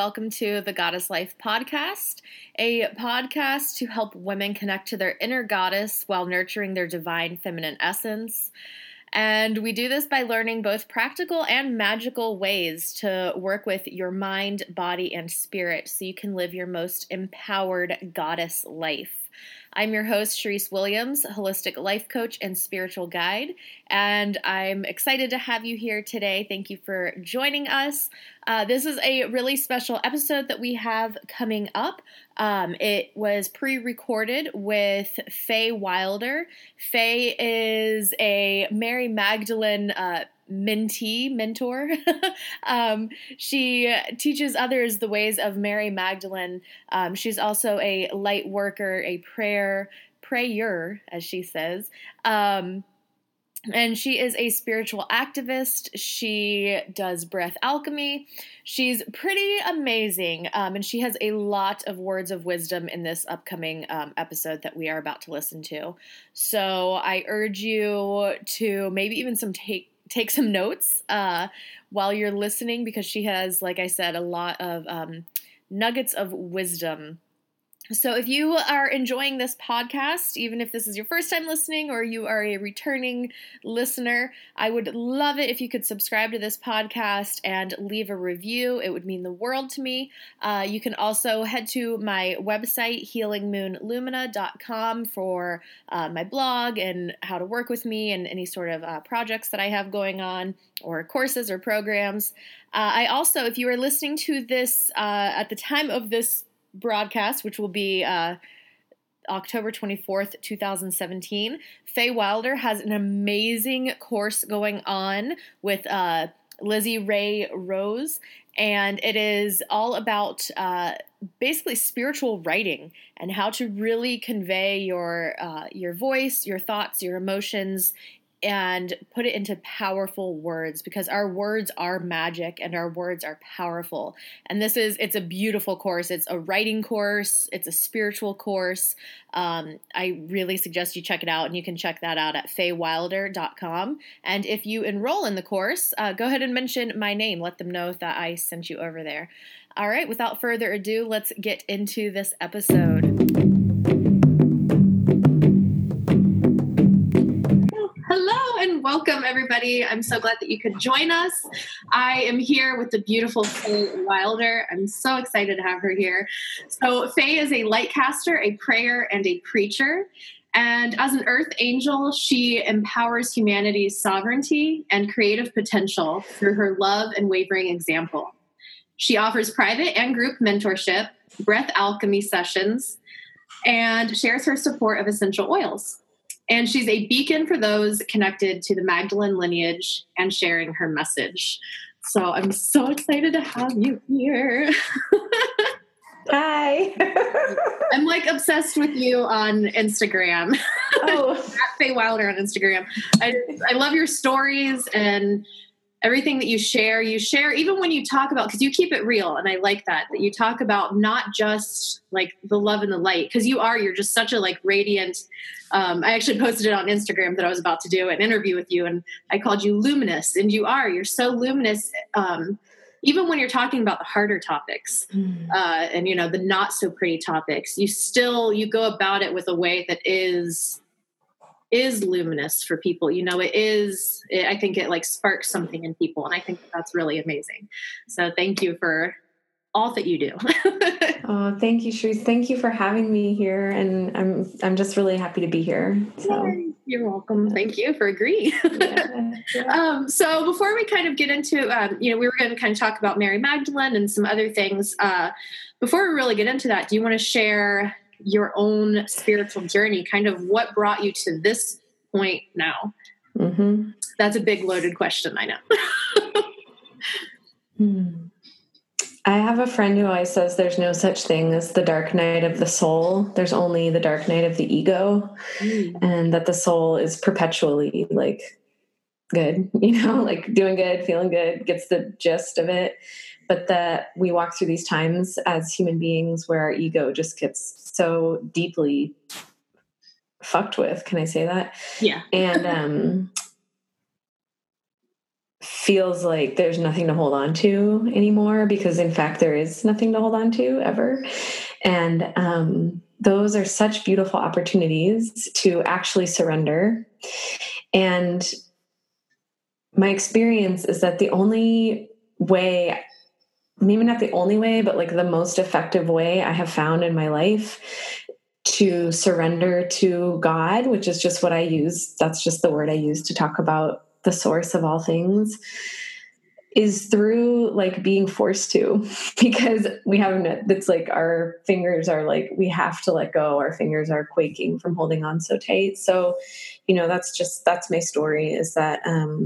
welcome to the Goddess Life podcast, a podcast to help women connect to their inner goddess while nurturing their divine feminine essence. And we do this by learning both practical and magical ways to work with your mind, body, and spirit so you can live your most empowered goddess life. I'm your host, Sharice Williams, holistic life coach and spiritual guide, and I'm excited to have you here today. Thank you for joining us. This is a really special episode that we have coming up. It was pre-recorded with Faye Wilder. Faye is a Mary Magdalene mentor. She teaches others the ways of Mary Magdalene. She's also a light worker, a prayer, as she says. And she is a spiritual activist. She does breath alchemy. She's pretty amazing. And she has a lot of words of wisdom in this upcoming episode that we are about to listen to. So I urge you to maybe even take some notes while you're listening, because she has, like I said, a lot of nuggets of wisdom. So if you are enjoying this podcast, even if this is your first time listening or you are a returning listener, I would love it if you could subscribe to this podcast and leave a review. It would mean the world to me. You can also head to my website, healingmoonlumina.com, for my blog and how to work with me and any sort of projects that I have going on, or courses or programs. I also, if you are listening to this at the time of this broadcast, which will be October 24th, 2017, Faye Wilder has an amazing course going on with Lizzie Ray Rose, and it is all about basically spiritual writing and how to really convey your voice, your thoughts, your emotions, and put it into powerful words, because our words are magic and our words are powerful. And it's a beautiful course. It's a writing course. It's a spiritual course. I really suggest you check it out, and you can check that out at faywilder.com. And if you enroll in the course, go ahead and mention my name. Let them know that I sent you over there. All right, without further ado, let's get into this episode. Hello and welcome, everybody. I'm so glad that you could join us. I am here with the beautiful Faye Wilder. I'm so excited to have her here. So Faye is a light caster, a prayer, and a preacher. And as an earth angel, she empowers humanity's sovereignty and creative potential through her love and wavering example. She offers private and group mentorship, breath alchemy sessions, and shares her support of essential oils. And she's a beacon for those connected to the Magdalene lineage and sharing her message. So I'm so excited to have you here. Hi. I'm like obsessed with you on Instagram. Oh. At Faye Wilder on Instagram. I love your stories and everything that you share even when you talk about, because you keep it real. And I like that you talk about not just like the love and the light, because you're just such a like radiant. I actually posted it on Instagram that I was about to do an interview with you, and I called you luminous, and you're so luminous. Even when you're talking about the harder topics, and the not so pretty topics, you go about it with a way that is luminous for people. I think it like sparks something in people, and I think that's really amazing. So thank you for all that you do. Oh, thank you, Sharice. Thank you for having me here, and I'm just really happy to be here. So Yay. You're welcome. Thank you for agreeing. Yeah. So before we kind of get into, we were going to kind of talk about Mary Magdalene and some other things. Before we really get into that, do you want to share your own spiritual journey, kind of what brought you to this point now? Mm-hmm. That's a big loaded question, I know. I have a friend who always says there's no such thing as the dark night of the soul. There's only the dark night of the ego, and that the soul is perpetually like good, like doing good, feeling good, gets the gist of it. But that we walk through these times as human beings where our ego just gets so deeply fucked with. Can I say that? Yeah. And feels like there's nothing to hold on to anymore, because in fact there is nothing to hold on to ever. And those are such beautiful opportunities to actually surrender. And my experience is that the only way, maybe not the only way, but like the most effective way I have found in my life to surrender to God, which is just what I use, that's just the word I use to talk about the source of all things, is through like being forced to, because we haven't, it's like our fingers are like, we have to let go. Our fingers are quaking from holding on so tight. So, that's my story, is that,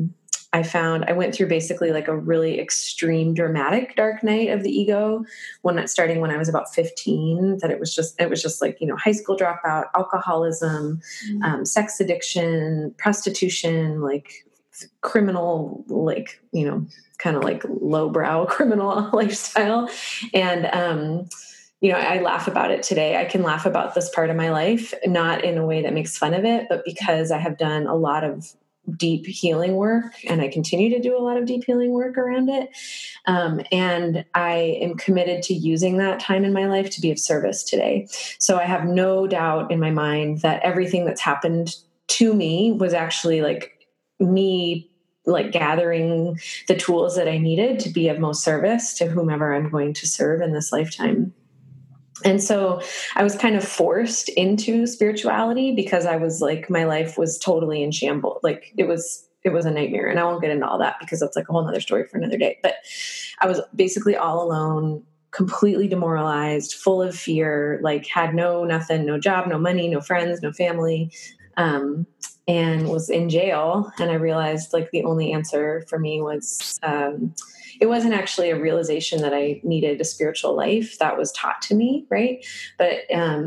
I went through basically like a really extreme, dramatic dark night of the ego, starting when I was about 15, that it was just like, high school dropout, alcoholism, sex addiction, prostitution, like criminal, like, kind of like lowbrow criminal lifestyle. And, I laugh about it today. I can laugh about this part of my life, not in a way that makes fun of it, but because I have done a lot of deep healing work, and I continue to do a lot of deep healing work around it. And I am committed to using that time in my life to be of service today. So I have no doubt in my mind that everything that's happened to me was actually like me, like gathering the tools that I needed to be of most service to whomever I'm going to serve in this lifetime. And so I was kind of forced into spirituality because I was like, my life was totally in shambles. Like it was a nightmare, and I won't get into all that because that's like a whole nother story for another day. But I was basically all alone, completely demoralized, full of fear, like had nothing, no job, no money, no friends, no family. And was in jail. And I realized like the only answer for me was, it wasn't actually a realization that I needed a spiritual life that was taught to me. Right. But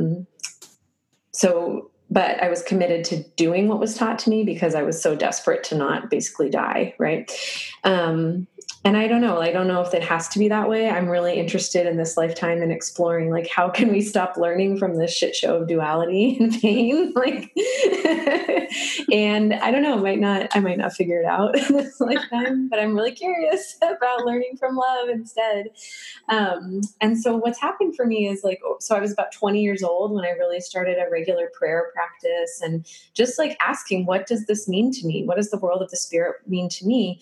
I was committed to doing what was taught to me because I was so desperate to not basically die. Right. And I don't know if it has to be that way. I'm really interested in this lifetime in exploring, like, how can we stop learning from this shit show of duality and pain? Like, and I don't know, I might not figure it out in this lifetime, but I'm really curious about learning from love instead. And so what's happened for me is like, so I was about 20 years old when I really started a regular prayer practice, and just like asking, what does this mean to me? What does the world of the spirit mean to me?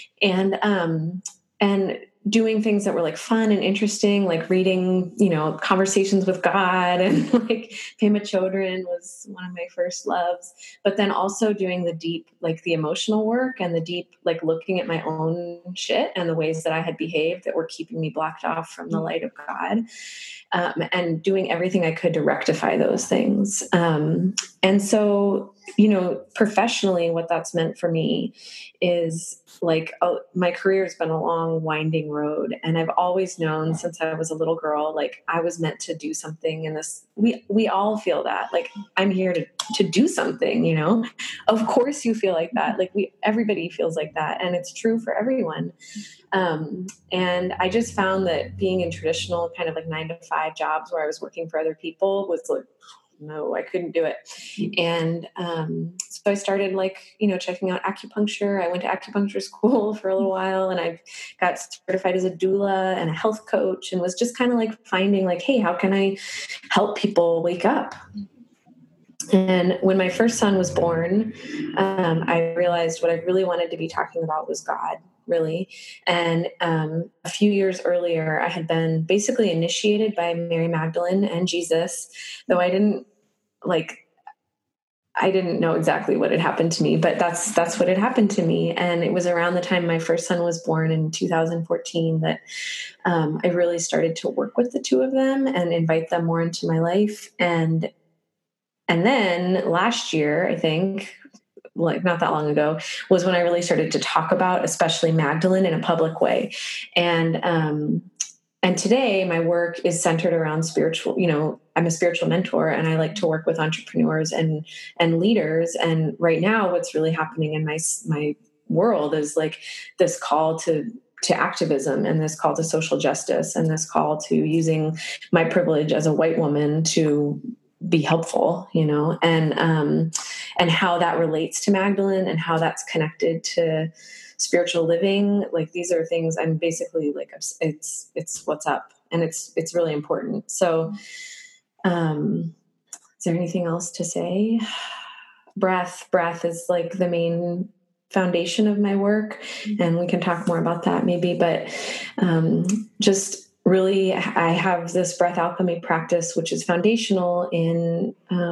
And doing things that were like fun and interesting, like reading, Conversations with God, and like Pema Chodron was one of my first loves, but then also doing the deep, like the emotional work and the deep, like looking at my own shit and the ways that I had behaved that were keeping me blocked off from the light of God. And doing everything I could to rectify those things. And so, professionally, what that's meant for me is like, my career has been a long, winding road. And I've always known since I was a little girl, like I was meant to do something in this. We all feel that, like, I'm here to do something, of course you feel like that. Like everybody feels like that. And it's true for everyone. And I just found that being in traditional kind of like 9-to-5 jobs where I was working for other people was like, no, I couldn't do it. And so I started like, checking out acupuncture. I went to acupuncture school for a little while, and I got certified as a doula and a health coach, and was just kind of like finding like, hey, how can I help people wake up? And when my first son was born, I realized what I really wanted to be talking about was God, really. And a few years earlier, I had been basically initiated by Mary Magdalene and Jesus, though I didn't know exactly what had happened to me, but that's what had happened to me. And it was around the time my first son was born in 2014 that I really started to work with the two of them and invite them more into my life. And then last year, I think, like not that long ago, was when I really started to talk about, especially Magdalene, in a public way. And today my work is centered around spiritual, I'm a spiritual mentor, and I like to work with entrepreneurs and leaders. And right now what's really happening in my world is like this call to activism, and this call to social justice, and this call to using my privilege as a white woman to be helpful, and how that relates to Magdalene and how that's connected to spiritual living. Like, these are things I'm basically like, it's what's up, and it's really important. So, is there anything else to say? Breath is like the main foundation of my work, and we can talk more about that maybe, but just really, I have this breath alchemy practice, which is foundational in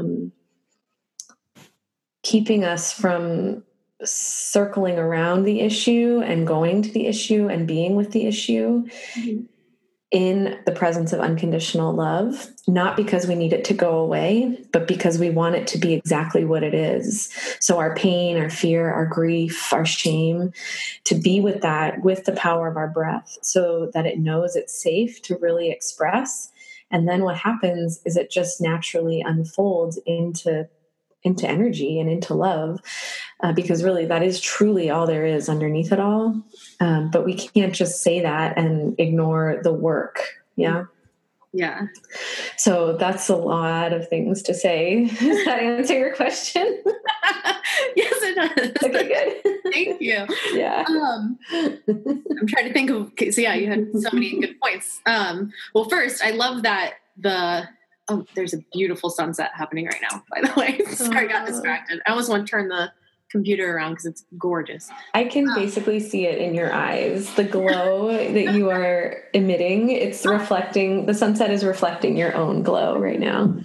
keeping us from circling around the issue and going to the issue and being with the issue in the presence of unconditional love, not because we need it to go away, but because we want it to be exactly what it is. So our pain, our fear, our grief, our shame, to be with that, with the power of our breath, so that it knows it's safe to really express. And then what happens is it just naturally unfolds into energy and into love, because really that is truly all there is underneath it all. But we can't just say that and ignore the work. Yeah. Yeah. So that's a lot of things to say. Does that answer your question? Yes, it does. Okay, good. Thank you. Yeah. I'm trying to think of, so yeah, you had so many good points. Well, first, I love that there's a beautiful sunset happening right now, by the way. Sorry, I got distracted. I almost want to turn the computer around because it's gorgeous. I can basically see it in your eyes, the glow that you are emitting. It's reflecting, the sunset is reflecting your own glow right now.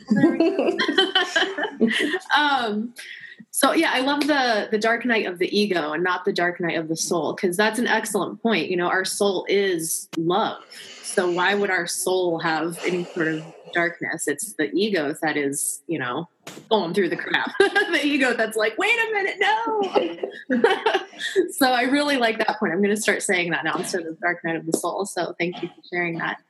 So yeah, I love the dark night of the ego and not the dark night of the soul, because that's an excellent point. Our soul is love. So why would our soul have any sort of darkness? It's the ego that is, going through the crap. The ego that's like, wait a minute, no. So I really like that point. I'm going to start saying that now instead of dark night of the soul. So thank you for sharing that.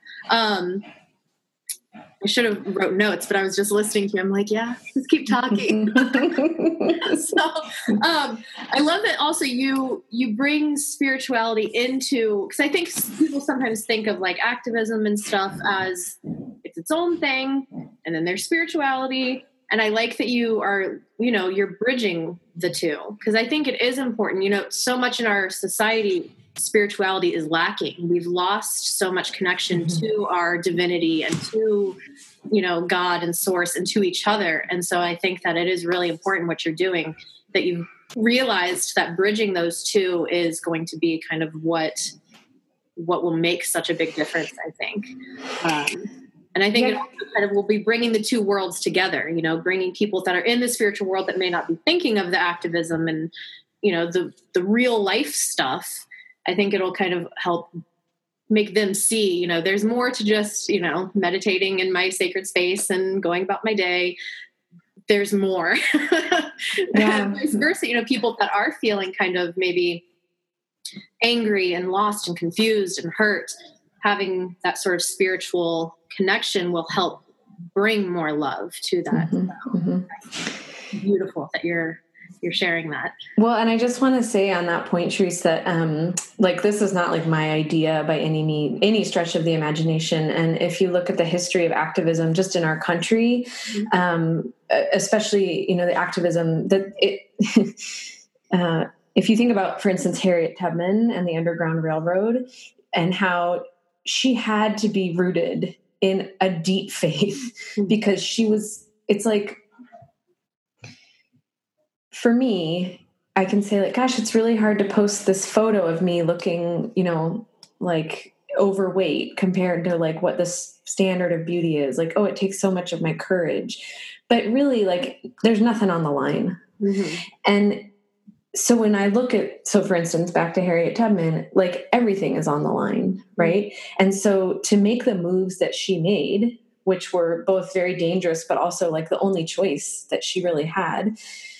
I should have wrote notes, but I was just listening to you. I'm like, yeah, just keep talking. So I love that also you bring spirituality into, because I think people sometimes think of like activism and stuff as it's its own thing, and then there's spirituality. And I like that you are, you're bridging the two, because I think it is important. So much in our society, spirituality is lacking. We've lost so much connection to our divinity and to, God and source and to each other. And so I think that it is really important what you're doing, that you've realized that bridging those two is going to be kind of what will make such a big difference, I think. And I think it also kind of will be bringing the two worlds together, bringing people that are in the spiritual world that may not be thinking of the activism and, the real life stuff. I think it'll kind of help make them see, there's more to just, meditating in my sacred space and going about my day. There's more. And vice versa, people that are feeling kind of maybe angry and lost and confused and hurt, having that sort of spiritual connection will help bring more love to that. Beautiful that you're sharing that. Well, and I just want to say on that point, Therese, that this is not like my idea by any stretch of the imagination. And if you look at the history of activism just in our country, especially, the activism that if you think about, for instance, Harriet Tubman and the Underground Railroad, and how she had to be rooted in a deep faith because it's like, for me, I can say like, gosh, it's really hard to post this photo of me looking, like overweight compared to like what the standard of beauty is. Like, oh, it takes so much of my courage, but really like there's nothing on the line. And so when I look at, for instance, back to Harriet Tubman, like everything is on the line, right? And so to make the moves that she made, which were both very dangerous, but also like the only choice that she really had,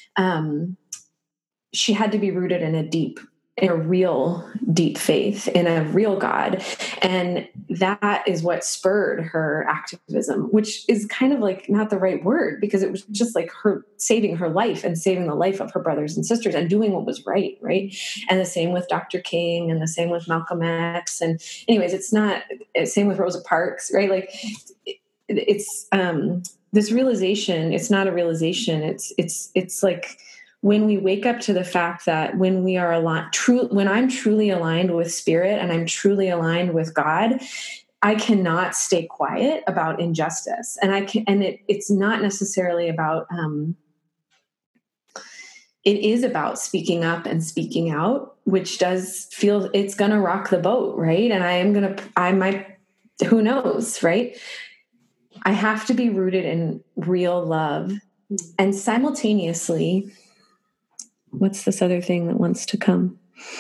she had to be rooted in a real deep faith in a real God. And that is what spurred her activism, which is kind of like not the right word, because it was just like her saving her life and saving the life of her brothers and sisters and doing what was right. Right. And the same with Dr. King and the same with Malcolm X. And anyways, same with Rosa Parks, right? Like it's, this realization, it's not a realization. It's like when we wake up to the fact that when we are aligned, when I'm truly aligned with spirit and I'm truly aligned with God, I cannot stay quiet about injustice. And it's not necessarily about, it is about speaking up and speaking out, which does feel it's going to rock the boat. Right. And who knows, right? I have to be rooted in real love. And simultaneously, what's this other thing that wants to come?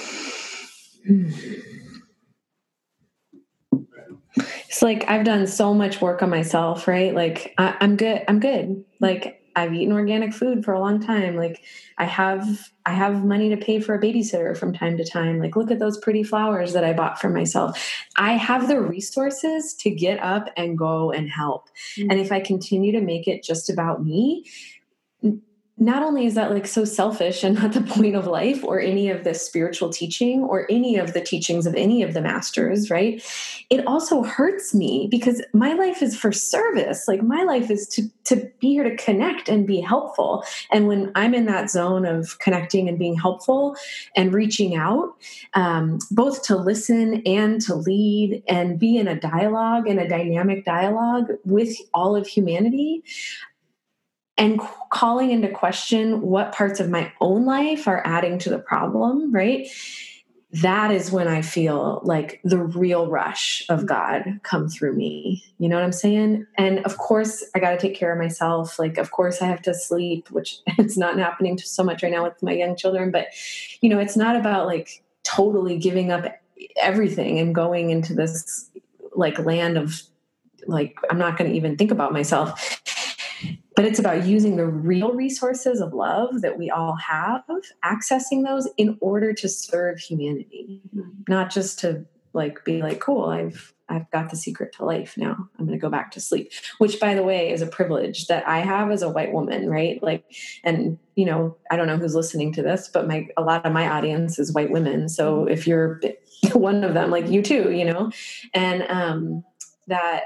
It's like, I've done so much work on myself, right? Like I'm good. Like I've eaten organic food for a long time. Like I have money to pay for a babysitter from time to time. Like, look at those pretty flowers that I bought for myself. I have the resources to get up and go and help. Mm-hmm. And if I continue to make it just about me, not only is that like so selfish and not the point of life or any of the spiritual teaching or any of the teachings of any of the masters, right? It also hurts me because my life is for service. Like my life is to be here to connect and be helpful. And when I'm in that zone of connecting and being helpful and reaching out, both to listen and to lead and be in a dialogue and a dynamic dialogue with all of humanity, and calling into question what parts of my own life are adding to the problem, right? That is when I feel like the real rush of God come through me. You know what I'm saying? And of course, I got to take care of myself. Like, of course, I have to sleep, which it's not happening so much right now with my young children. But, you know, it's not about like totally giving up everything and going into this like land of like, I'm not going to even think about myself. But it's about using the real resources of love that we all have, accessing those in order to serve humanity, not just to like be like, cool, I've got the secret to life now. I'm going to go back to sleep, which by the way is a privilege that I have as a white woman, right? Like, and you know, I don't know who's listening to this, but a lot of my audience is white women. So if you're one of them, like you too, you know, and that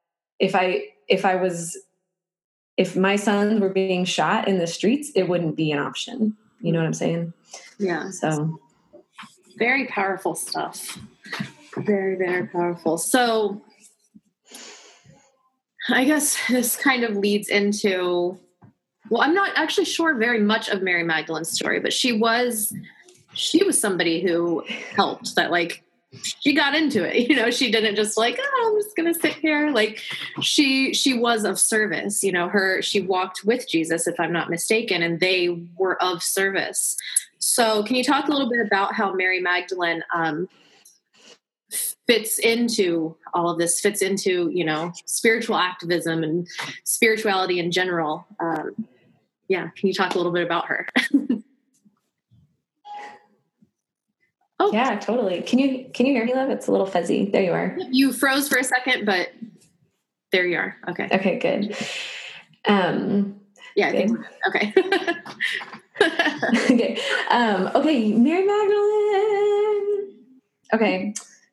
if my sons were being shot in the streets, it wouldn't be an option. You know what I'm saying? Yeah. So very powerful stuff. Very, very powerful. So I guess this kind of leads into, well, I'm not actually sure very much of Mary Magdalene's story, but she was somebody who helped, that like, she got into it, you know, she didn't just like, oh, I'm just going to sit here. Like she was of service, you know, she walked with Jesus, if I'm not mistaken, and they were of service. So can you talk a little bit about how Mary Magdalene, fits into all of this, fits into, you know, spiritual activism and spirituality in general? Yeah. Can you talk a little bit about her? Oh yeah, totally. Can you hear me, love? It's a little fuzzy. There you are. You froze for a second, but there you are. Okay. Okay, good. Yeah, I think we're good. Okay. Okay. Okay, Mary Magdalene. Okay.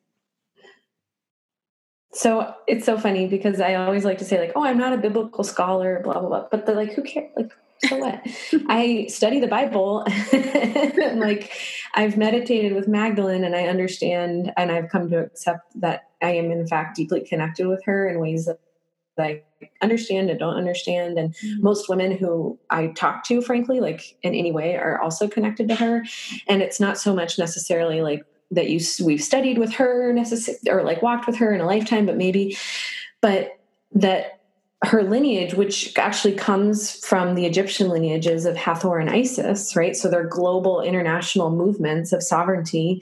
So it's so funny because I always like to say like, oh, I'm not a biblical scholar, blah, blah, blah. But they're like, who cares? Like, so what? I study the Bible and like I've meditated with Magdalene and I understand and I've come to accept that I am in fact deeply connected with her in ways that I understand and don't understand. And most women who I talk to, frankly, like in any way are also connected to her. And it's not so much necessarily like that we've studied with her or like walked with her in a lifetime, but that her lineage, which actually comes from the Egyptian lineages of Hathor and Isis, right? So they're global international movements of sovereignty.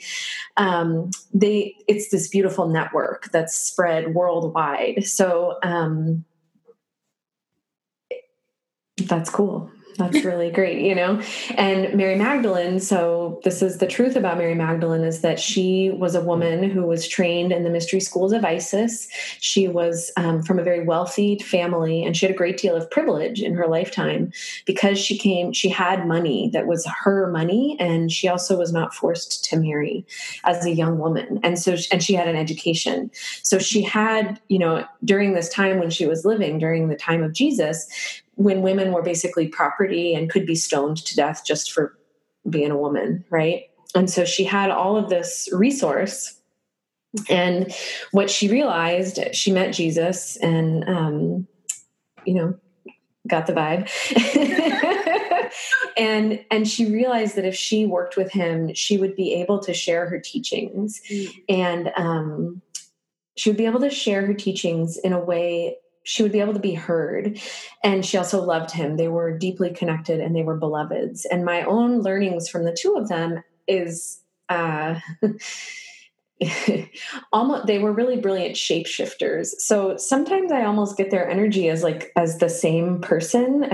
It's this beautiful network that's spread worldwide. So that's cool. That's really great, And Mary Magdalene, so this is the truth about Mary Magdalene, is that she was a woman who was trained in the mystery schools of Isis. She was from a very wealthy family, and she had a great deal of privilege in her lifetime because she had money that was her money, and she also was not forced to marry as a young woman. And she had an education. So she had, during this time when she was living, during the time of Jesus, when women were basically property and could be stoned to death just for being a woman, right? And so she had all of this resource. And what she realized, she met Jesus and, got the vibe. and she realized that if she worked with him, she would be able to share her teachings. And she would be able to share her teachings in a way she would be able to be heard. And she also loved him. They were deeply connected and they were beloveds. And my own learnings from the two of them is they were really brilliant shapeshifters. So sometimes I almost get their energy as the same person.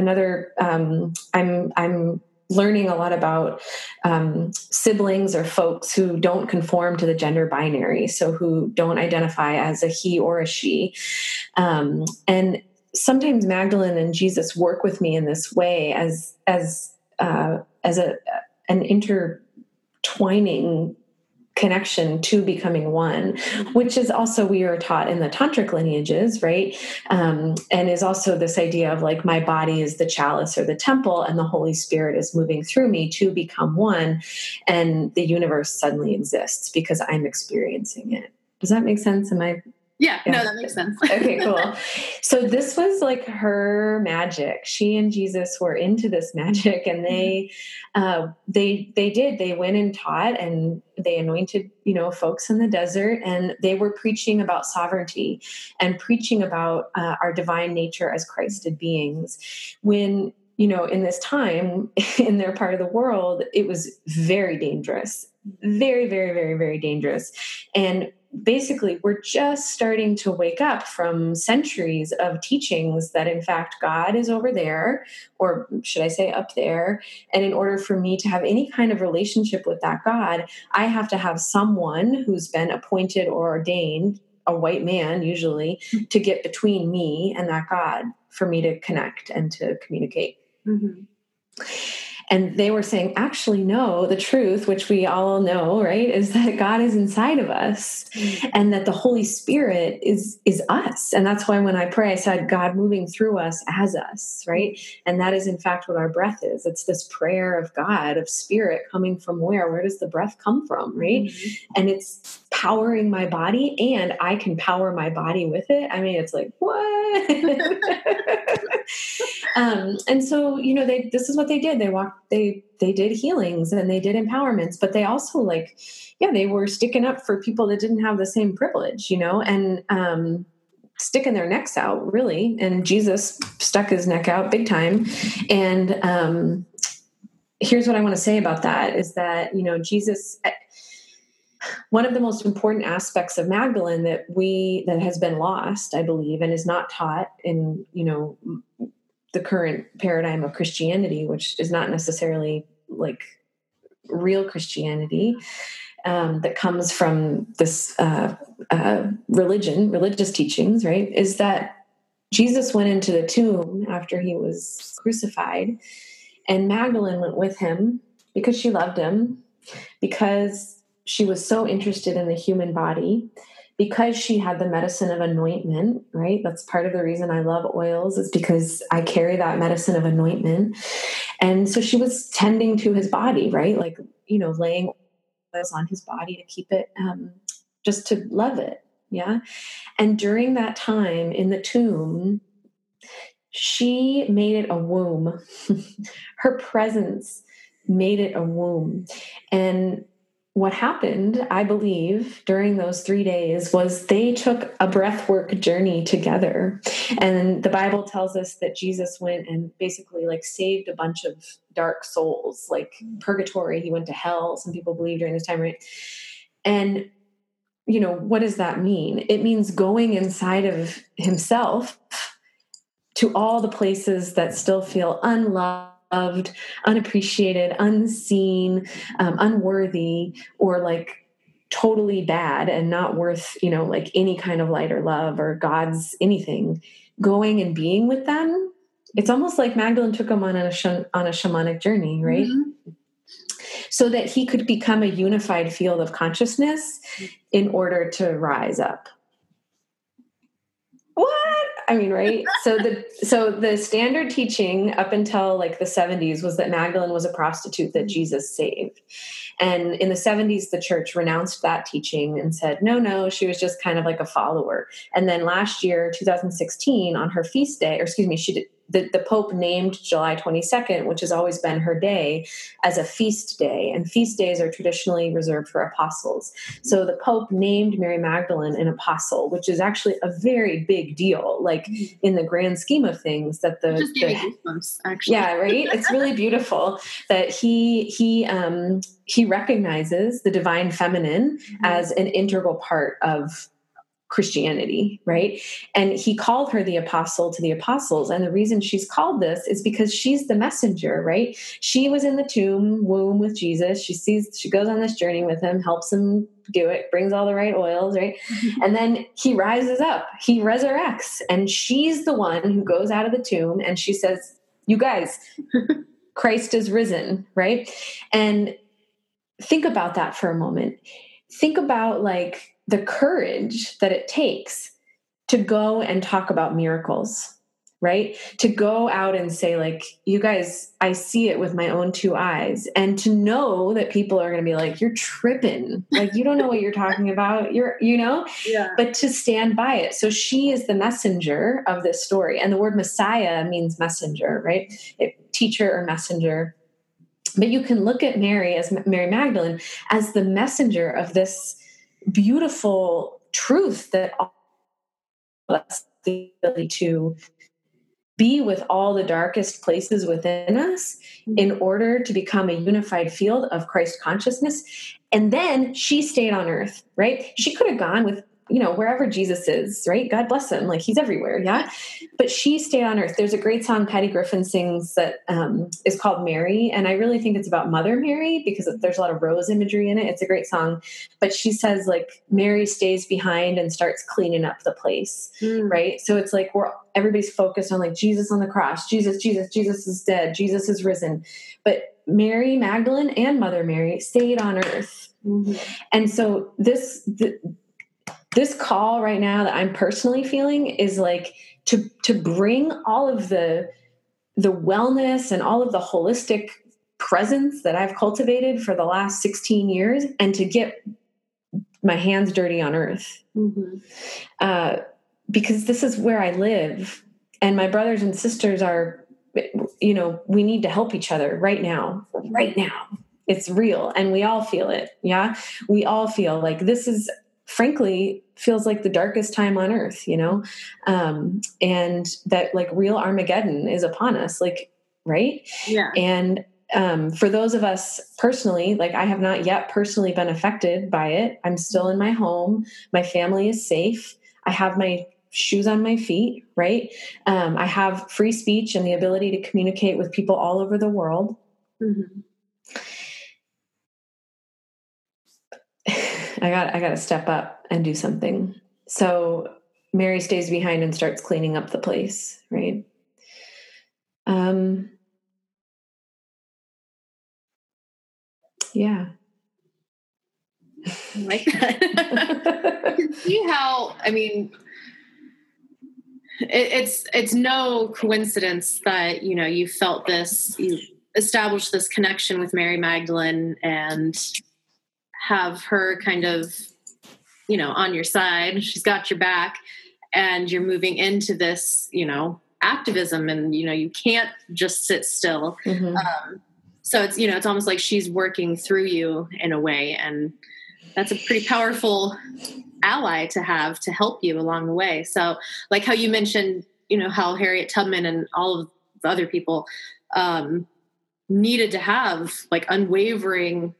I'm learning a lot about siblings or folks who don't conform to the gender binary, so who don't identify as a he or a she. And sometimes Magdalene and Jesus work with me in this way as an intertwining connection to becoming one, which is also, we are taught in the tantric lineages, right? And is also this idea of my body is the chalice or the temple, and the Holy Spirit is moving through me to become one, and the universe suddenly exists because I'm experiencing it. Does that make sense? Yeah, no, that makes sense. Okay, cool. So this was her magic. She and Jesus were into this magic, and they went and taught, and they anointed, folks in the desert, and they were preaching about sovereignty and preaching about our divine nature as Christed beings. When, in this time in their part of the world, it was very dangerous, very, very, very, very dangerous. And basically, we're just starting to wake up from centuries of teachings that, in fact, God is over there, or should I say up there. And in order for me to have any kind of relationship with that God, I have to have someone who's been appointed or ordained, a white man usually, to get between me and that God for me to connect and to communicate. Mm-hmm. And they were saying, actually, no, the truth, which we all know, right, is that God is inside of us, and that the Holy Spirit is us. And that's why when I pray, I said, God moving through us as us, right? And that is, in fact, what our breath is. It's this prayer of God, of spirit coming from where? Where does the breath come from, right? Mm-hmm. And it's powering my body, and I can power my body with it. I mean, it's what? And so, this is what they did. They did healings and they did empowerments, but they also they were sticking up for people that didn't have the same privilege, and sticking their necks out, really. And Jesus stuck his neck out big time. And here's what I want to say about that is that, Jesus, one of the most important aspects of Magdalene that has been lost, I believe, and is not taught in, the current paradigm of Christianity, which is not necessarily real Christianity, that comes from this religious teachings, right, is that Jesus went into the tomb after he was crucified, and Magdalene went with him because she loved him, because she was so interested in the human body, because she had the medicine of anointment, right? That's part of the reason I love oils, is because I carry that medicine of anointment. And so she was tending to his body, right? Laying oils on his body to keep it, just to love it. Yeah. And during that time in the tomb, she made it a womb. Her presence made it a womb. And what happened, I believe, during those 3 days was they took a breathwork journey together. And the Bible tells us that Jesus went and basically saved a bunch of dark souls, purgatory. He went to hell, some people believe, during this time, right? And, what does that mean? It means going inside of himself to all the places that still feel unloved unloved, unappreciated, unseen, unworthy, or like totally bad and not worth, like any kind of light or love or God's anything, going and being with them. It's almost like Magdalene took him on a shamanic journey, right? Mm-hmm. So that he could become a unified field of consciousness in order to rise up. What? I mean, right? So the standard teaching up until like the 70s was that Magdalene was a prostitute that Jesus saved. And in the 70s, the church renounced that teaching and said, no, she was just kind of like a follower. And then last year, 2016, on her feast day, the Pope named July 22nd, which has always been her day, as a feast day. And feast days are traditionally reserved for apostles. So the Pope named Mary Magdalene an apostle, which is actually a very big deal, like in the grand scheme of things. That the just gave me goosebumps, actually. Yeah, right. It's really beautiful that he recognizes the divine feminine as an integral part of Christianity, right? And he called her the apostle to the apostles. And the reason she's called this is because she's the messenger, right? She was in the womb with Jesus. She goes on this journey with him, helps him do it, brings all the right oils, right? And then he rises up, he resurrects, and she's the one who goes out of the tomb and she says, you guys, Christ is risen, right? And think about that for a moment. Think about like the courage that it takes to go and talk about miracles, right? To go out and say like, you guys, I see it with my own two eyes. And to know that people are going to be like, you're tripping. Like, you don't know what you're talking about. Yeah. But to stand by it. So she is the messenger of this story. And the word Messiah means messenger, right? Teacher or messenger. But you can look at Mary Magdalene as the messenger of this beautiful truth that all of us the ability to be with all the darkest places within us in order to become a unified field of Christ consciousness. And then she stayed on earth, right? She could have gone with, wherever Jesus is, right? God bless him. Like he's everywhere. Yeah. But she stayed on earth. There's a great song Patty Griffin sings that is called Mary. And I really think it's about Mother Mary because there's a lot of rose imagery in it. It's a great song. But she says like Mary stays behind and starts cleaning up the place. Right. So it's like everybody's focused on like Jesus on the cross, Jesus is dead. Jesus is risen. But Mary Magdalene and Mother Mary stayed on earth. Mm-hmm. And so this call right now that I'm personally feeling is like to bring all of the wellness and all of the holistic presence that I've cultivated for the last 16 years and to get my hands dirty on earth. Mm-hmm. Because this is where I live and my brothers and sisters are, we need to help each other right now. It's real. And we all feel it. Yeah. We all feel like this is, frankly, feels like the darkest time on earth, and that like real Armageddon is upon us, like, right? Yeah. And for those of us personally, like I have not yet personally been affected by it. I'm still in my home. My family is safe. I have my shoes on my feet, right? I have free speech and the ability to communicate with people all over the world. Mm-hmm. I got to step up and do something. So Mary stays behind and starts cleaning up the place, right? Yeah. I like that. You can see how, it's no coincidence that, you felt this, you established this connection with Mary Magdalene and have her kind of, on your side. She's got your back and you're moving into this, activism and, you can't just sit still. Mm-hmm. So it's, it's almost like she's working through you in a way. And that's a pretty powerful ally to have to help you along the way. So like how you mentioned, how Harriet Tubman and all of the other people needed to have like unwavering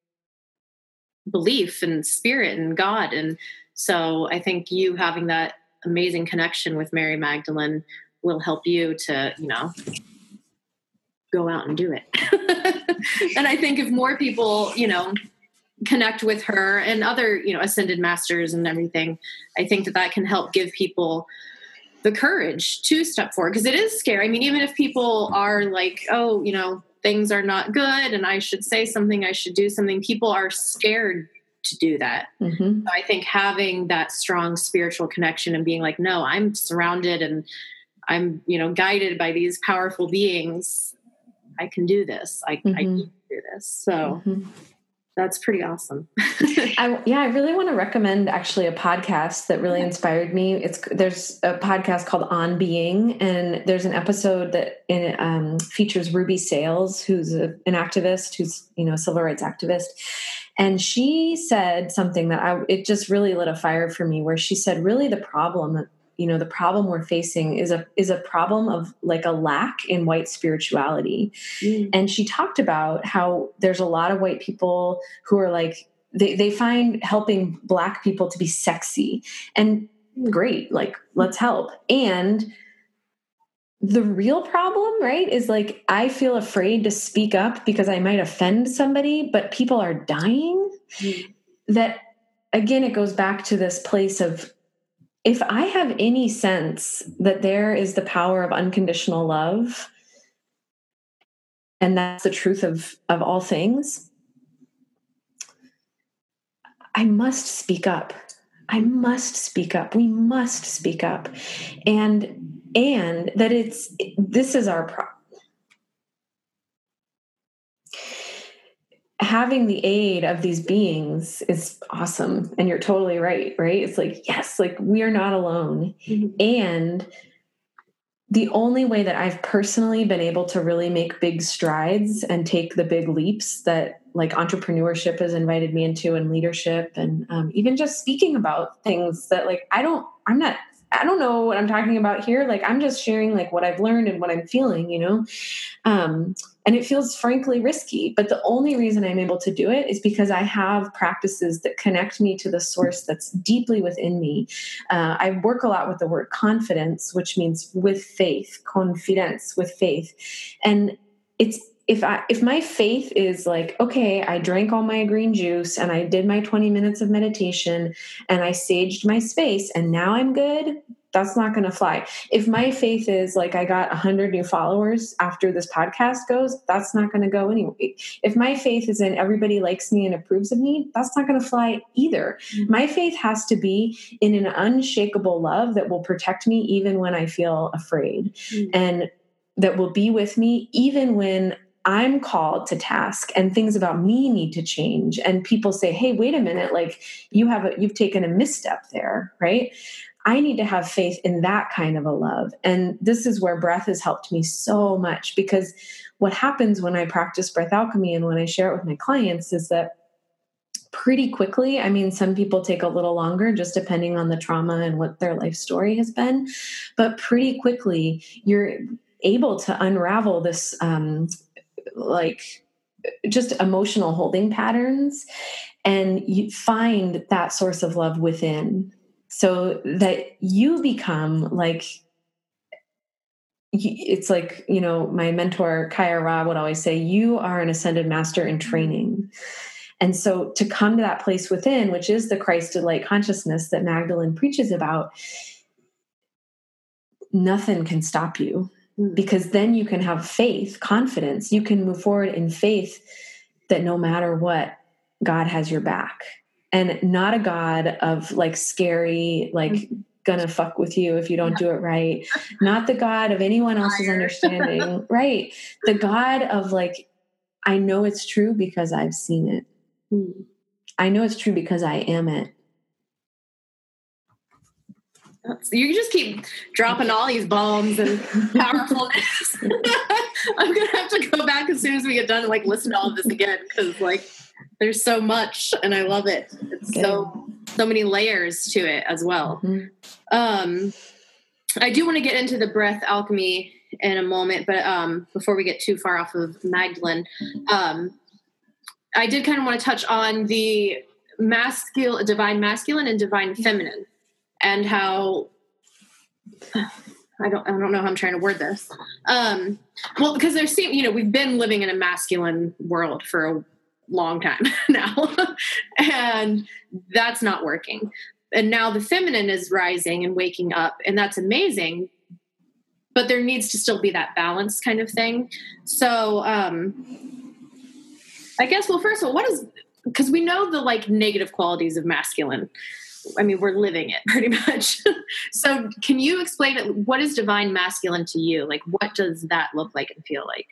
belief and spirit and God. And so I think you having that amazing connection with Mary Magdalene will help you to, go out and do it. And I think if more people, connect with her and other, ascended masters and everything, I think that can help give people the courage to step forward, because it is scary. I mean, even if people are like, oh, things are not good and I should say something, I should do something, people are scared to do that. Mm-hmm. So I think having that strong spiritual connection and being like, no, I'm surrounded and I'm, guided by these powerful beings. I can do this. I can do this. So that's pretty awesome. I really want to recommend actually a podcast that really inspired me. There's a podcast called On Being, and there's an episode that features Ruby Sales, who's an activist, who's a civil rights activist. And she said something that it just really lit a fire for me, where she said, really the problem we're facing is a problem of like a lack in white spirituality. And she talked about how there's a lot of white people who are like, they find helping Black people to be sexy and great, like, let's help. And the real problem, right, is like, I feel afraid to speak up because I might offend somebody, but people are dying. That, again, it goes back to this place of, if I have any sense that there is the power of unconditional love, and that's the truth of all things, I must speak up. I must speak up. We must speak up. And that this is our problem. Having the aid of these beings is awesome. And you're totally right? It's like, yes, like, we are not alone. And the only way that I've personally been able to really make big strides and take the big leaps that like entrepreneurship has invited me into, and leadership, and even just speaking about things that like, I don't know what I'm talking about here. Like, I'm just sharing like what I've learned and what I'm feeling, and it feels frankly risky, but the only reason I'm able to do it is because I have practices that connect me to the source that's deeply within me. I work a lot with the word confidence, which means with faith, confidence, with faith. And it's, if my faith is like, okay, I drank all my green juice and I did my 20 minutes of meditation and I saged my space and now I'm good, that's not going to fly. If my faith is like, I got 100 new followers after this podcast goes, that's not going to go anyway. If my faith is in everybody likes me and approves of me, that's not going to fly either. My faith has to be in an unshakable love that will protect me even when I feel afraid, and that will be with me even when I'm called to task and things about me need to change. And people say, hey, wait a minute, like you've taken a misstep there, right? I need to have faith in that kind of a love. And this is where breath has helped me so much, because what happens when I practice breath alchemy and when I share it with my clients is that pretty quickly, I mean, some people take a little longer just depending on the trauma and what their life story has been, but pretty quickly you're able to unravel this, like just emotional holding patterns, and you find that source of love within, so that you become like, it's like, my mentor, Kaya Ra, would always say, you are an ascended master in training. And so to come to that place within, which is the Christed light consciousness that Magdalene preaches about, nothing can stop you. Because then you can have faith, confidence. You can move forward in faith that no matter what, God has your back. And not a God of like scary, like gonna fuck with you if you don't do it right. Not the God of anyone else's understanding, right? The God of like, I know it's true because I've seen it. I know it's true because I am it. You just keep dropping all these bombs and powerfulness. I'm going to have to go back as soon as we get done and like listen to all of this again, because like there's so much and I love it. It's so many layers to it as well. I do want to get into the breath alchemy in a moment, but before we get too far off of Magdalene, I did kind of want to touch on the divine masculine and divine feminine, and how I don't know how I'm trying to word this. Well, because we've been living in a masculine world for a long time now, and that's not working. And now the feminine is rising and waking up, and that's amazing. But there needs to still be that balance kind of thing. So I guess, well, first of all, because we know the like negative qualities of masculine. I mean, we're living it pretty much. So can you explain it? What is divine masculine to you? Like, what does that look like and feel like?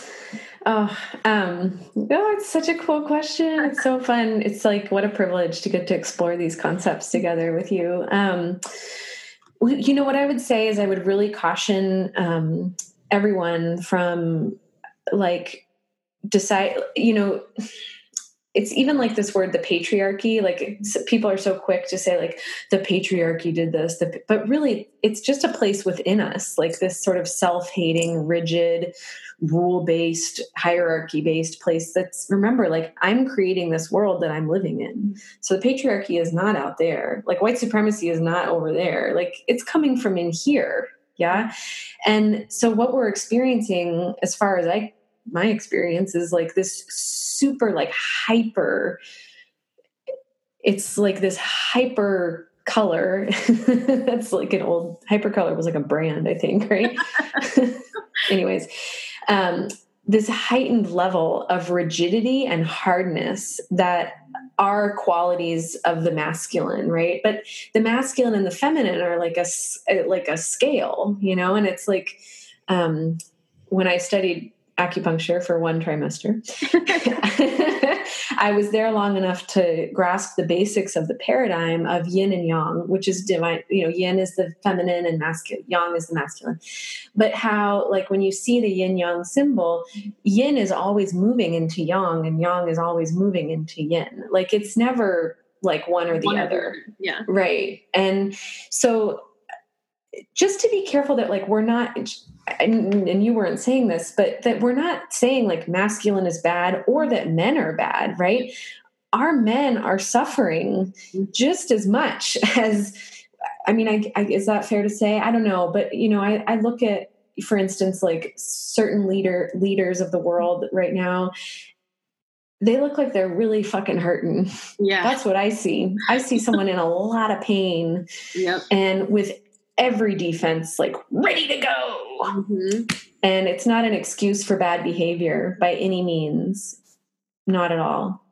It's such a cool question. It's so fun. It's like, what a privilege to get to explore these concepts together with you. What I would say is I would really caution everyone from like decide, it's even like this word, the patriarchy, like people are so quick to say like the patriarchy did this, but really it's just a place within us, like this sort of self-hating, rigid, rule-based, hierarchy-based place that's, remember, like I'm creating this world that I'm living in. So the patriarchy is not out there. Like white supremacy is not over there. Like it's coming from in here. Yeah. And so what we're experiencing, as far as my experience, is like this super like hyper, it's like this hyper color. That's like an old hypercolor was like a brand, I think, right? Anyways, this heightened level of rigidity and hardness that are qualities of the masculine, right? But the masculine and the feminine are like a scale, and it's like, when I studied acupuncture for one trimester, I was there long enough to grasp the basics of the paradigm of yin and yang, which is divine. Yin is the feminine and yang is the masculine. But how, like when you see the yin yang symbol, yin is always moving into yang and yang is always moving into yin. Like it's never like one or the other. Yeah. Right. And so just to be careful that like we're not, and you weren't saying this, but that we're not saying like masculine is bad or that men are bad, right? Our men are suffering just as much as, is that fair to say? I don't know. But, I look at, for instance, like certain leaders of the world right now, they look like they're really fucking hurting. Yeah. That's what I see. I see someone in a lot of pain. Yep. And with every defense, like ready to go. Mm-hmm. And it's not an excuse for bad behavior by any means. Not at all.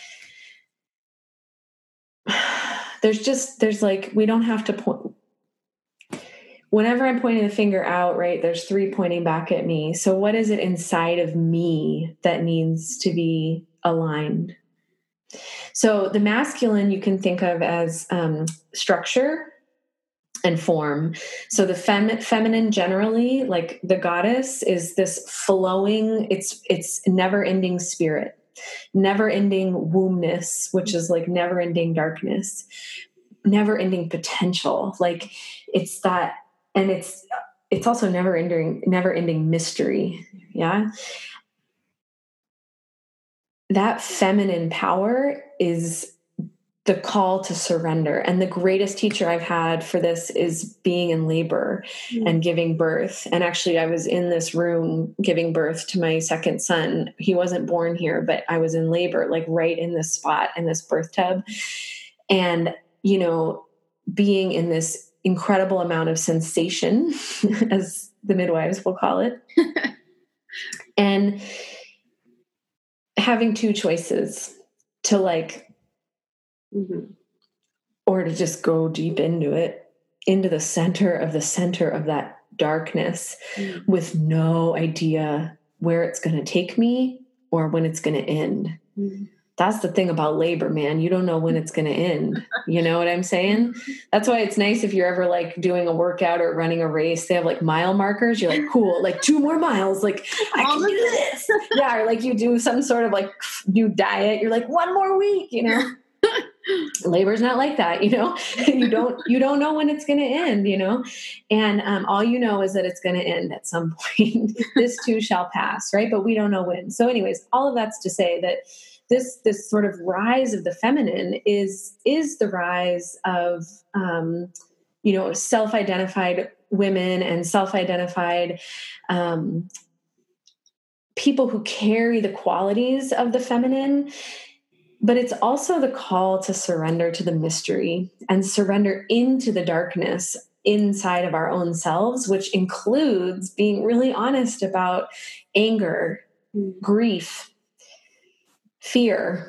There's like, we don't have to point. Whenever I'm pointing the finger out, right, there's three pointing back at me. So what is it inside of me that needs to be aligned? So the masculine you can think of as structure and form. So the feminine generally, like the goddess, is this flowing, it's never-ending spirit, never-ending wombness, which is like never-ending darkness, never-ending potential. Like it's that, and it's also never-ending mystery. Yeah. That feminine power is the call to surrender. And the greatest teacher I've had for this is being in labor and giving birth. And actually, I was in this room giving birth to my second son. He wasn't born here, but I was in labor, like right in this spot in this birth tub. And, being in this incredible amount of sensation, as the midwives will call it, and having two choices to like, or to just go deep into it, into the center of that darkness with no idea where it's going to take me or when it's going to end. That's the thing about labor, man. You don't know when it's going to end. You know what I'm saying? That's why it's nice if you're ever like doing a workout or running a race, they have like mile markers. You're like, cool, like 2 more miles. Like I can do this. Yeah. Or like you do some sort of like new diet. You're like 1 more week, Labor's not like that, you don't know when it's going to end, and all you know is that it's going to end at some point. This too shall pass, right? But we don't know when. So anyways, all of that's to say that this sort of rise of the feminine is the rise of self-identified women and self-identified people who carry the qualities of the feminine, but it's also the call to surrender to the mystery and surrender into the darkness inside of our own selves, which includes being really honest about anger, grief, fear.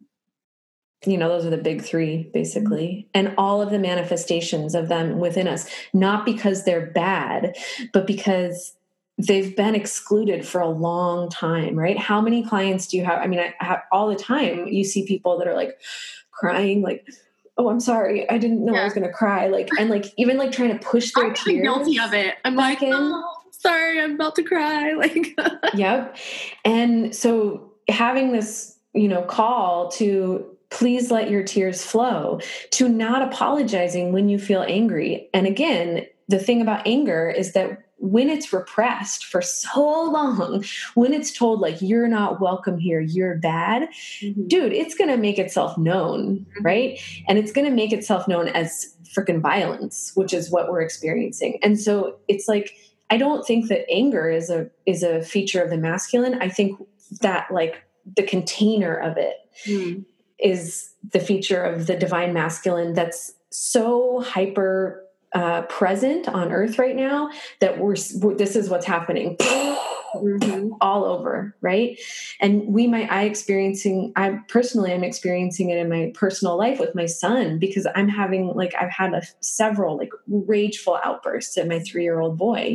Those are the big three, basically, and all of the manifestations of them within us, not because they're bad, but because they've been excluded for a long time, right? How many clients do you have? I mean, I have all the time, you see people that are like crying, like, oh, I'm sorry, I didn't know I was going to cry. Like, and like, even like trying to push their tears. I'm guilty of it. I'm like, oh, sorry, I'm about to cry. Like, yep. And so having this, call to please let your tears flow, to not apologizing when you feel angry. And again, the thing about anger is that when it's repressed for so long, when it's told like, you're not welcome here, you're bad, dude, it's going to make itself known, right? And it's going to make itself known as freaking violence, which is what we're experiencing. And so it's like, I don't think that anger is a feature of the masculine. I think that like the container of it is the feature of the divine masculine that's so hyper present on earth right now that this is what's happening all over, right? And I personally am experiencing it in my personal life with my son, because I'm having like, I've had several like rageful outbursts at my 3-year-old boy,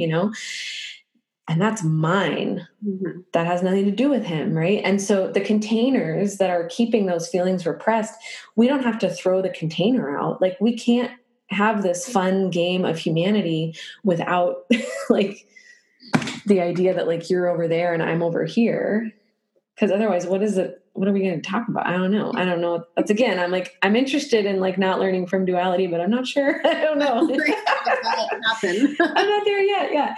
and that's mine. That has nothing to do with him, right? And so the containers that are keeping those feelings repressed, we don't have to throw the container out. Like, we can't have this fun game of humanity without like the idea that like you're over there and I'm over here. Because otherwise, what are we going to talk about? I don't know. That's again, I'm interested in like not learning from duality, but I'm not sure. I don't know. I'm not there yet. Yeah.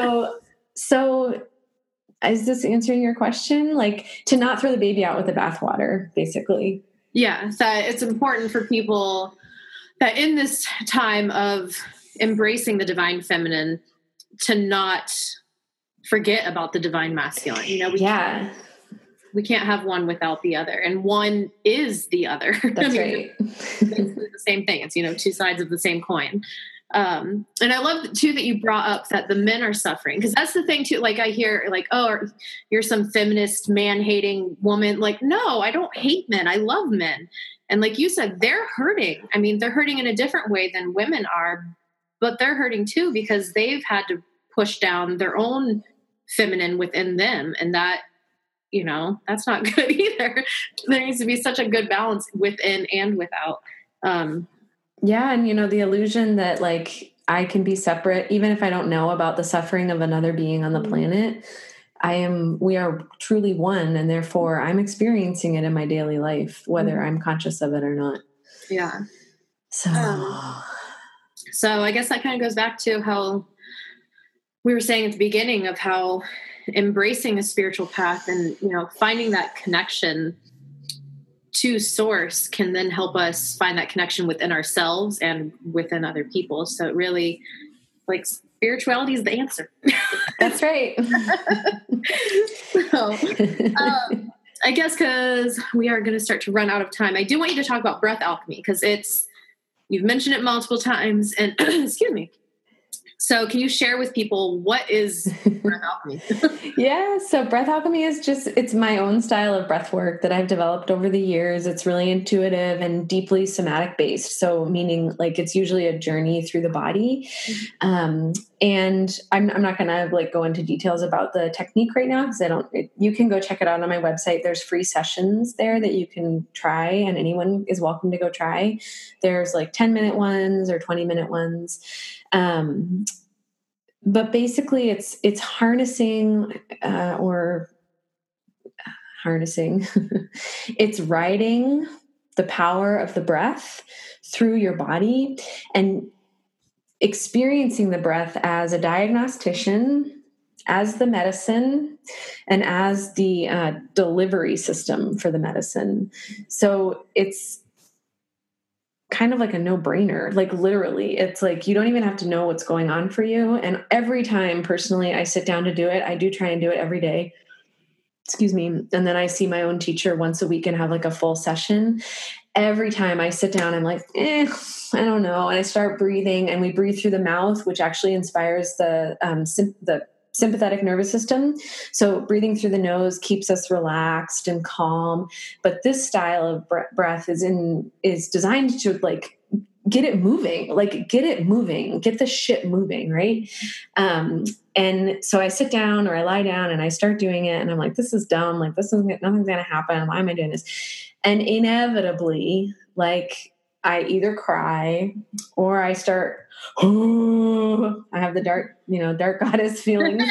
So is this answering your question? Like, to not throw the baby out with the bathwater, basically. Yeah. So it's important for people that in this time of embracing the divine feminine to not forget about the divine masculine. We can't have one without the other, and one is the other. That's right. It's the same thing. It's, two sides of the same coin. And I love too that you brought up that the men are suffering, because that's the thing too. Like, I hear like, oh, you're some feminist man-hating woman. Like, no, I don't hate men. I love men. And like you said, they're hurting. I mean, they're hurting in a different way than women are, but they're hurting too, because they've had to push down their own feminine within them. And that, that's not good either. There needs to be such a good balance within and without. Yeah. And, the illusion that like I can be separate, even if I don't know about the suffering of another being on the planet, we are truly one. And therefore I'm experiencing it in my daily life, whether I'm conscious of it or not. Yeah. So I guess that kind of goes back to how we were saying at the beginning of how embracing a spiritual path and, finding that connection to source can then help us find that connection within ourselves and within other people. So it really, like, spirituality is the answer. That's right. So, I guess because we are going to start to run out of time, I do want you to talk about breath alchemy, because you've mentioned it multiple times, and excuse me. So can you share with people what is breath alchemy? Yeah. So breath alchemy is it's my own style of breath work that I've developed over the years. It's really intuitive and deeply somatic based. So meaning like it's usually a journey through the body. And I'm not going to like go into details about the technique right now, because you can go check it out on my website. There's free sessions there that you can try, and anyone is welcome to go try. There's like 10-minute ones or 20-minute ones. But basically it's harnessing, it's riding the power of the breath through your body and experiencing the breath as a diagnostician, as the medicine, and as the delivery system for the medicine. So it's kind of like a no-brainer. Like literally, it's like you don't even have to know what's going on for you. And every time personally I sit down to do it, I do try and do it every day. Excuse me. And then I see my own teacher once a week and have like a full session. Every time I sit down, I'm like, I don't know. And I start breathing, and we breathe through the mouth, which actually inspires the sympathetic nervous system. So breathing through the nose keeps us relaxed and calm. But this style of breath is designed to like get it moving, get the shit moving. Right. And so I sit down or I lie down and I start doing it, and I'm like, this is dumb. Like nothing's going to happen. Why am I doing this? And inevitably, like I either cry or I start, I have the dark goddess feelings.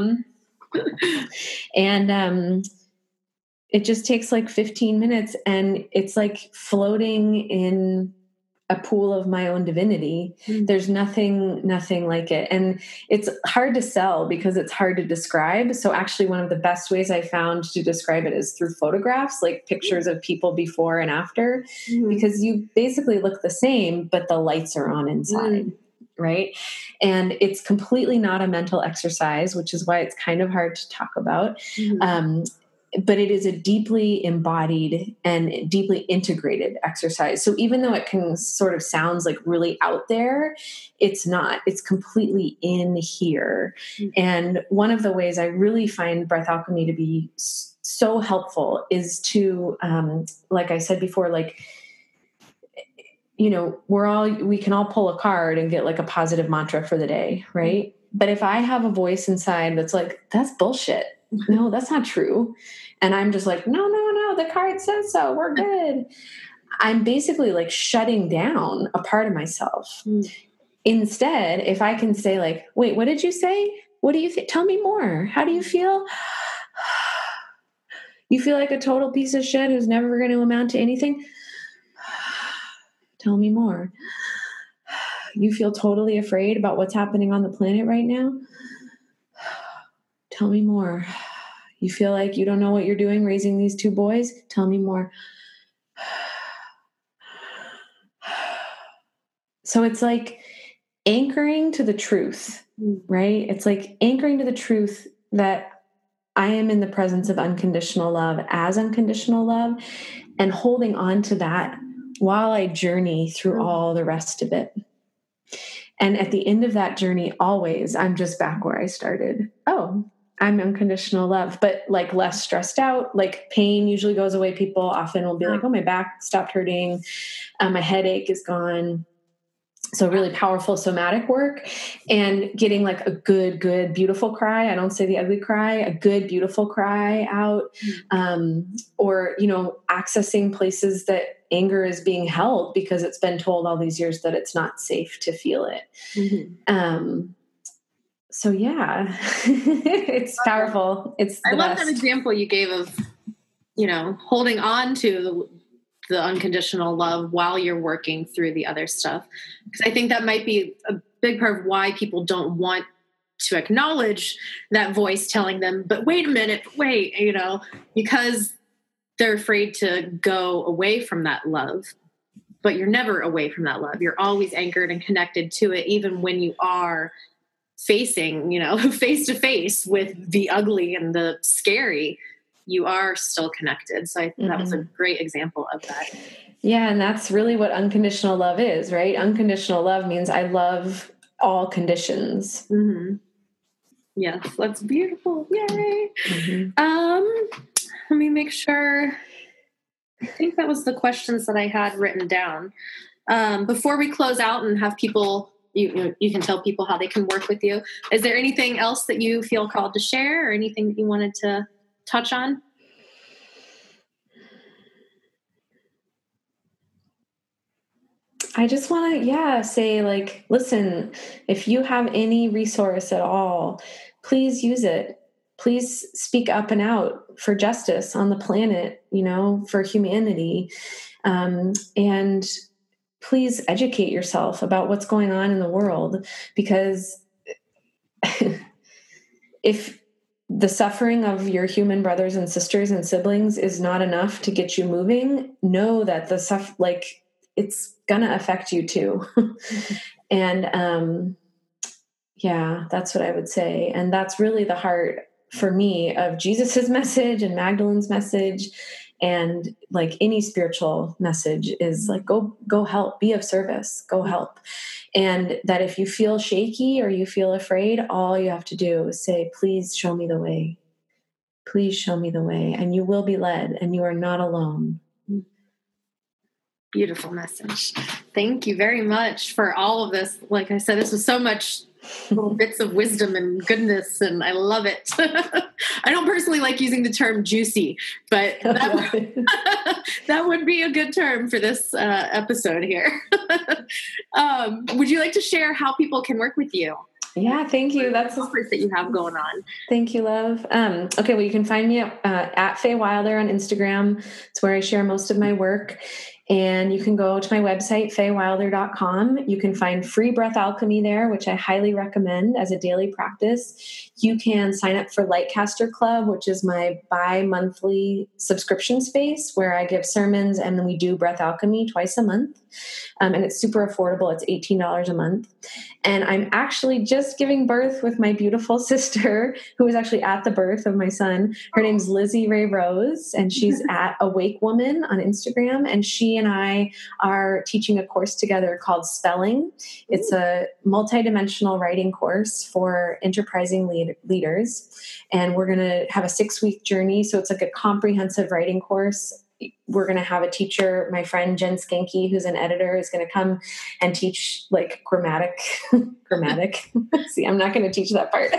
And it just takes like 15 minutes, and it's like floating in a pool of my own divinity. There's nothing like it. And it's hard to sell because it's hard to describe. So actually one of the best ways I found to describe it is through photographs, like pictures of people before and after, because you basically look the same, but the lights are on inside. Right. And it's completely not a mental exercise, which is why it's kind of hard to talk about. But it is a deeply embodied and deeply integrated exercise. So even though it can sort of sounds like really out there, it's not. It's completely in here. And one of the ways I really find breath alchemy to be so helpful is to, like I said before, like, you know, we can all pull a card and get like a positive mantra for the day, right? But if I have a voice inside that's like, that's bullshit. No, that's not true. And I'm just like, no, the card says so. We're good. I'm basically like shutting down a part of myself. Instead, if I can say like, wait, what did you say? What do you think? Tell me more. How do you feel? You feel like a total piece of shit who's never going to amount to anything? Tell me more. You feel totally afraid about what's happening on the planet right now? Tell me more. You feel like you don't know what you're doing raising these two boys? Tell me more. So it's like anchoring to the truth, right? It's like anchoring to the truth that I am in the presence of unconditional love as unconditional love, and holding on to that while I journey through all the rest of it. And at the end of that journey, always, I'm just back where I started. Oh, I'm unconditional love, but like less stressed out. Like pain usually goes away. People often will be like, oh, my back stopped hurting. My headache is gone. So really powerful somatic work, and getting like a good, beautiful cry. I don't say the ugly cry, a good, beautiful cry out. Or, you know, accessing places that anger is being held because it's been told all these years that it's not safe to feel it. So yeah, it's powerful. I love that example you gave of, you know, holding on to the unconditional love while you're working through the other stuff. Because I think that might be a big part of why people don't want to acknowledge that voice telling them, but wait a minute, you know, because they're afraid to go away from that love. But you're never away from that love. You're always anchored and connected to it, even when you are facing, you know, face to face with the ugly and the scary. You are still connected. So I think that was a great example of that. Yeah. And that's really what unconditional love is, right? Unconditional love means I love all conditions. Yes, that's beautiful. Yay. Let me make sure. I think that was the questions that I had written down. Before we close out and have people, you can tell people how they can work with you. Is there anything else that you feel called to share, or anything that you wanted to touch on? I just want to, say like, listen, if you have any resource at all, please use it. Please speak up and out for justice on the planet, you know, for humanity. And please educate yourself about what's going on in the world, because if the suffering of your human brothers and sisters and siblings is not enough to get you moving, know that it's gonna affect you too. And yeah, that's what I would say. And that's really the heart for me of Jesus's message and Magdalene's message, and like any spiritual message is like, go help, be of service, go help. And that if you feel shaky or you feel afraid, all you have to do is say, please show me the way. Please show me the way, and you will be led, and you are not alone. Beautiful message. Thank you very much for all of this. Like I said, this was so much little bits of wisdom and goodness, and I love it. I don't personally like using the term juicy, but that would be a good term for this episode here. Would you like to share how people can work with you? Yeah, thank you. That's the offers that you have going on. Thank you, love. Okay, well, you can find me at Faye Wilder on Instagram. It's where I share most of my work. And you can go to my website, faywilder.com. You can find free breath alchemy there, which I highly recommend as a daily practice. You can sign up for Lightcaster Club, which is my bi-monthly subscription space where I give sermons and then we do breath alchemy twice a month. And it's super affordable. It's $18 a month. And I'm actually just giving birth with my beautiful sister, who was actually at the birth of my son. Her name's Lizzie Ray Rose, and she's at Awake Woman on Instagram. And she and I are teaching a course together called Spelling. It's a multidimensional writing course for enterprising leaders. And we're going to have a 6-week journey. So it's like a comprehensive writing course. We're going to have a teacher, my friend Jen Skanke, who's an editor, is going to come and teach like grammatic. See, I'm not going to teach that part.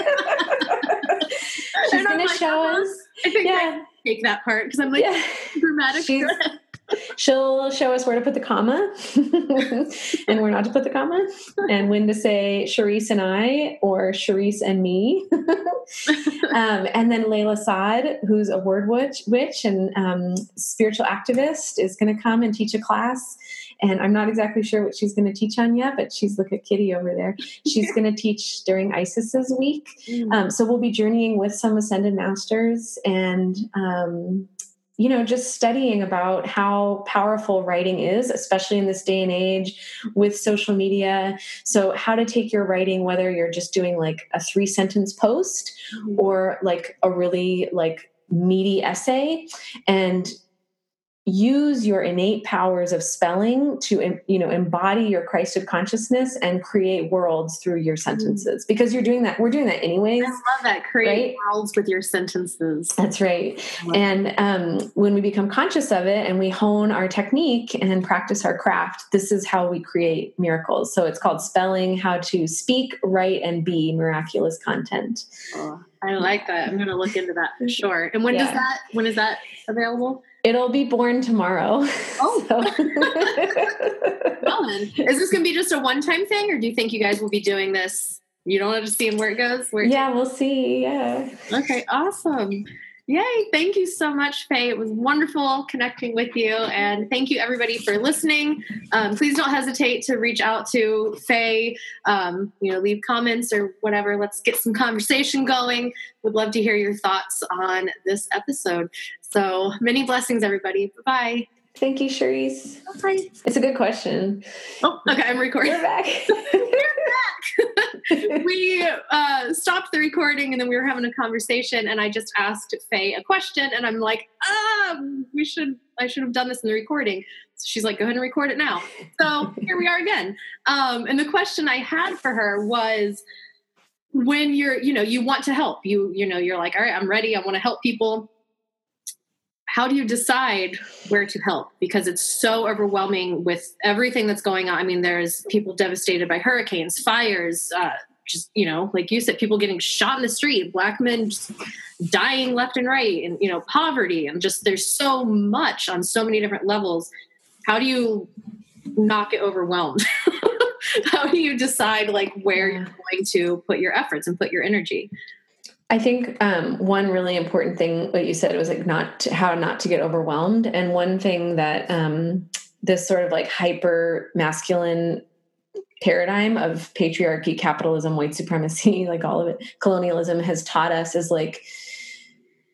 She's going to show us. I think I take that part because I'm like, grammatic. She'll show us where to put the comma and where not to put the comma, and when to say Charisse and I or Charisse and me. And then Layla Saad, who's a word witch and spiritual activist, is going to come and teach a class. And I'm not exactly sure what she's going to teach on yet, but look at Kitty over there. She's going to teach during Isis's week. So we'll be journeying with some ascended masters and, just studying about how powerful writing is, especially in this day and age with social media. So how to take your writing, whether you're just doing like a 3-sentence post or like a really like meaty essay, and use your innate powers of spelling to, embody your Christed consciousness and create worlds through your sentences, because you're doing that. We're doing that anyways. I love that. Create worlds with your sentences. That's right. And when we become conscious of it and we hone our technique and practice our craft, this is how we create miracles. So it's called Spelling: How to Speak, Write, and Be Miraculous Content. Oh, I like that. I'm going to look into that for sure. And when is that available? It'll be born tomorrow. Oh. Well, then. Is this going to be just a one-time thing, or do you think you guys will be doing this? You don't want to see where it goes? We'll see. Yeah. Okay, awesome. Yay. Thank you so much, Faye. It was wonderful connecting with you. And thank you, everybody, for listening. Please don't hesitate to reach out to Faye, leave comments or whatever. Let's get some conversation going. Would love to hear your thoughts on this episode. So many blessings, everybody. Bye-bye. Thank you, Charisse. Bye. It's a good question. Oh, okay. I'm recording. You're back. We stopped the recording and then we were having a conversation, and I just asked Faye a question, and I'm like, I should have done this in the recording. So she's like, go ahead and record it now. So here we are again. And the question I had for her was, when you want to help, you're like, all right, I'm ready. I want to help people. How do you decide where to help? Because it's so overwhelming with everything that's going on. I mean, there's people devastated by hurricanes, fires, like you said, people getting shot in the street, Black men just dying left and right, and, poverty, and just there's so much on so many different levels. How do you not get overwhelmed? How do you decide where you're going to put your efforts and put your energy? I think one really important thing, what you said, was how not to get overwhelmed. And one thing that this sort of hyper masculine paradigm of patriarchy, capitalism, white supremacy, all of it, colonialism has taught us is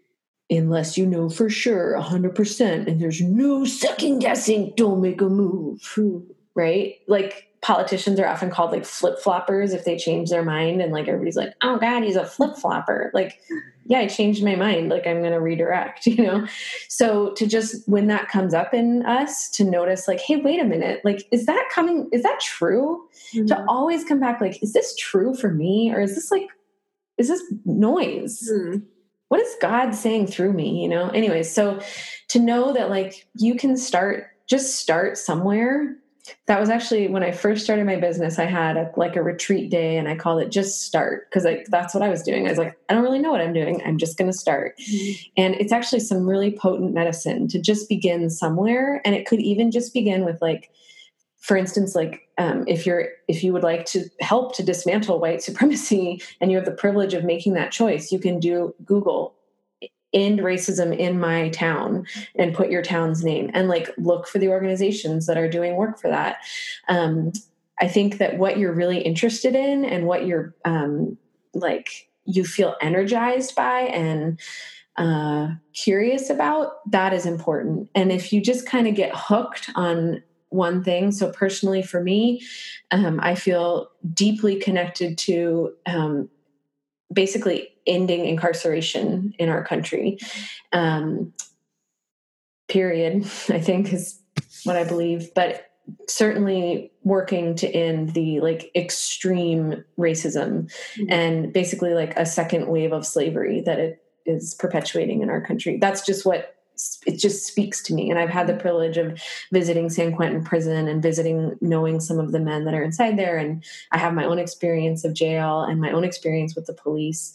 unless you know for sure 100% and there's no second guessing, don't make a move. Right? Like politicians are often called like flip-floppers if they change their mind, and like everybody's like, oh God, he's a flip-flopper. Like, yeah, I changed my mind. Like, I'm going to redirect, So to just, when that comes up in us, to notice like, hey, wait a minute, like, is that true? Mm-hmm. To always come back like, is this true for me? Or is this noise? Mm-hmm. What is God saying through me? Anyways, so to know that like you can start somewhere. That was actually when I first started my business. I had a retreat day, and I called it Just Start, because that's what I was doing. I was like, I don't really know what I'm doing. I'm just going to start. Mm-hmm. And it's actually some really potent medicine to just begin somewhere. And it could even just begin with like, for instance, like if you would like to help to dismantle white supremacy and you have the privilege of making that choice, you can do Google end racism in my town and put your town's name and like look for the organizations that are doing work for that. I think that what you're really interested in and what you're like you feel energized by and curious about, that is important. And if you just kind of get hooked on one thing, so personally for me, I feel deeply connected to basically ending incarceration in our country. Period, I think is what I believe, but certainly working to end the like extreme racism and basically like a second wave of slavery that it is perpetuating in our country. That's just what it just speaks to me. And I've had the privilege of visiting San Quentin prison and knowing some of the men that are inside there. And I have my own experience of jail and my own experience with the police.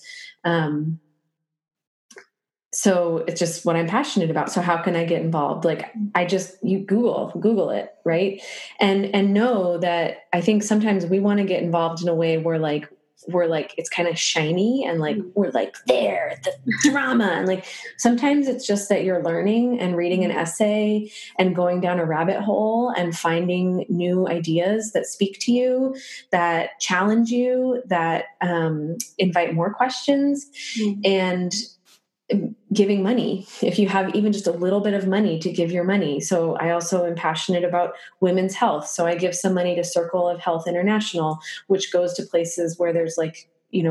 So it's just what I'm passionate about. So how can I get involved? Like you Google it, right? And know that I think sometimes we want to get involved in a way where we're like, it's kind of shiny and like, we're like there, the drama. And like, sometimes it's just that you're learning and reading an essay and going down a rabbit hole and finding new ideas that speak to you, that challenge you, that invite more questions, and giving money, if you have even just a little bit of money, to give your money. So I also am passionate about women's health. So I give some money to Circle of Health International, which goes to places where there's like,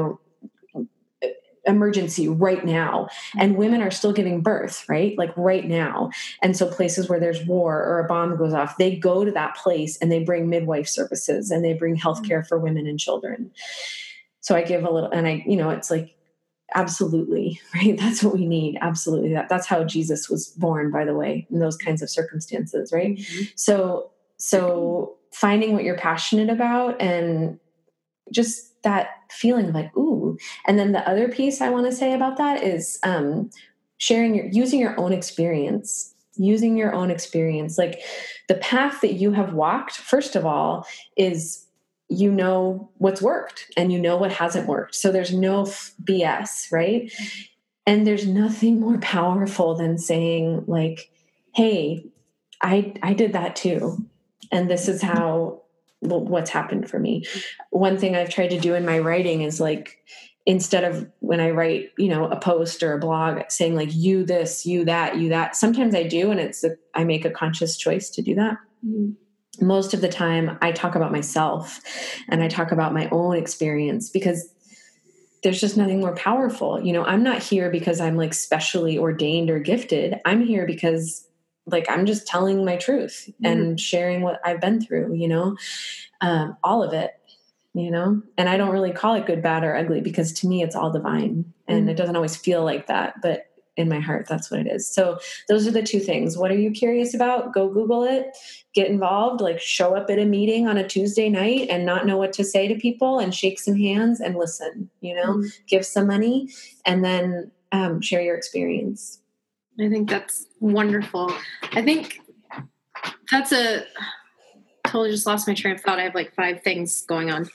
emergency right now. And women are still giving birth, right? Like right now. And so places where there's war or a bomb goes off, they go to that place and they bring midwife services and they bring healthcare for women and children. So I give a little, and it's like, absolutely, right? That's what we need. Absolutely. That's how Jesus was born, by the way, in those kinds of circumstances, right? Mm-hmm. So finding what you're passionate about and just that feeling of like, ooh. And then the other piece I want to say about that is using your own experience. Like the path that you have walked, first of all, is what's worked and what hasn't worked. So there's no BS, right? And there's nothing more powerful than saying like, hey, I did that too. And this is what's happened for me. One thing I've tried to do in my writing is like, instead of when I write, a post or a blog saying like, you this, you that, sometimes I do. And I make a conscious choice to do that. Mm-hmm. Most of the time I talk about myself and I talk about my own experience, because there's just nothing more powerful. I'm not here because I'm like specially ordained or gifted. I'm here because like, I'm just telling my truth and sharing what I've been through, all of it, and I don't really call it good, bad, or ugly, because to me it's all divine, and it doesn't always feel like that, but in my heart, that's what it is. So those are the two things. What are you curious about? Go Google it, get involved, like show up at a meeting on a Tuesday night and not know what to say to people and shake some hands and listen, give some money, and then share your experience. I think that's wonderful. I think that's totally just lost my train of thought. I have like 5 things going on.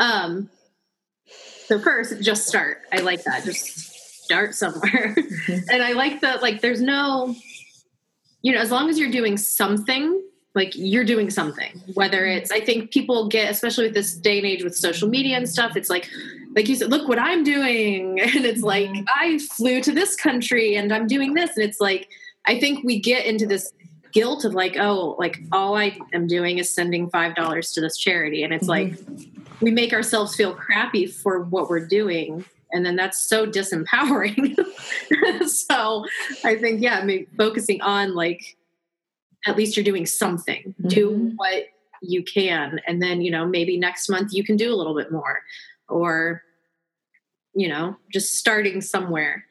So first, just start. I like that. Just start somewhere. And I like that, like, there's no, as long as you're doing something, like you're doing something, whether it's, I think people get, especially with this day and age with social media and stuff, it's like, like you said, look what I'm doing. And it's like, I flew to this country and I'm doing this. And it's like, I think we get into this guilt of like, oh, like all I am doing is sending $5 to this charity. And it's like, we make ourselves feel crappy for what we're doing. And then that's so disempowering. So I think, yeah, maybe focusing on like, at least you're doing something, do what you can. And then, you know, maybe next month you can do a little bit more, or, you know, just starting somewhere.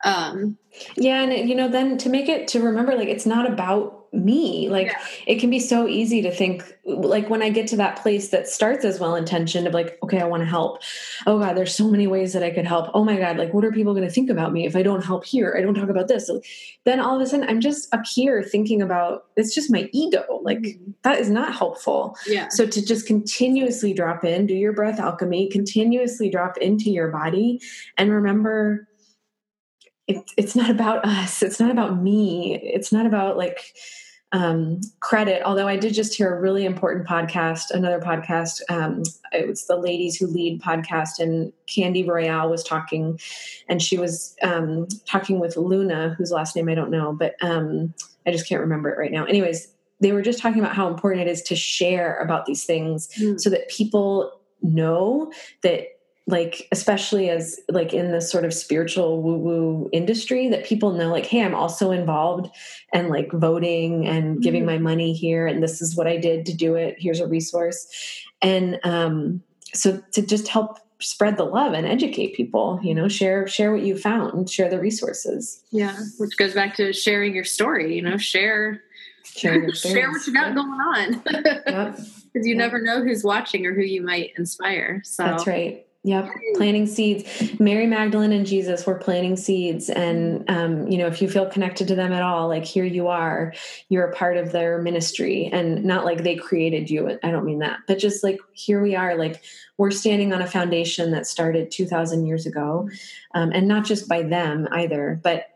Yeah. And, you know, then to remember, like, it's not about me. Like, it can be so easy to think, like, when I get to that place that starts as well-intentioned of like, okay, I want to help. Oh God, there's so many ways that I could help. Oh my God, like, what are people going to think about me if I don't help here? I don't talk about this. So then all of a sudden I'm just up here thinking about, it's just my ego. Like, that is not helpful. Yeah. So to just continuously drop in, do your breath alchemy, continuously drop into your body, and remember, it's not about us. It's not about me. It's not about like credit. Although I did just hear a really important podcast, another podcast. It was the Ladies Who Lead podcast, and Candy Royale was talking, and she was talking with Luna, whose last name I don't know, but I just can't remember it right now. Anyways, they were just talking about how important it is to share about these things so that people know that, like, especially as like in this sort of spiritual woo-woo industry, that people know like, hey, I'm also involved and like voting and giving my money here. And this is what I did to do it. Here's a resource. And so to just help spread the love and educate people, you know, share what you found, share the resources. Yeah. Which goes back to sharing your story, you know, share what you got going on. Because you never know who's watching or who you might inspire. So that's right. Yep. Planting seeds. Mary Magdalene and Jesus were planting seeds. And, you know, if you feel connected to them at all, like, here you are, you're a part of their ministry, and not like they created you. I don't mean that, but just like, here we are, like, we're standing on a foundation that started 2,000 years ago. And not just by them either, but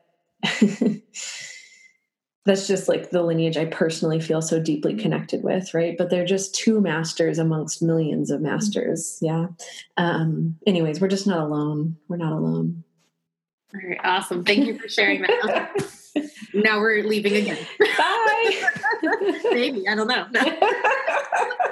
that's just like the lineage I personally feel so deeply connected with, right? But they're just two masters amongst millions of masters. Yeah. Anyways, we're just not alone. We're not alone. All right. Awesome. Thank you for sharing that. Now we're leaving again. Bye. Maybe. I don't know.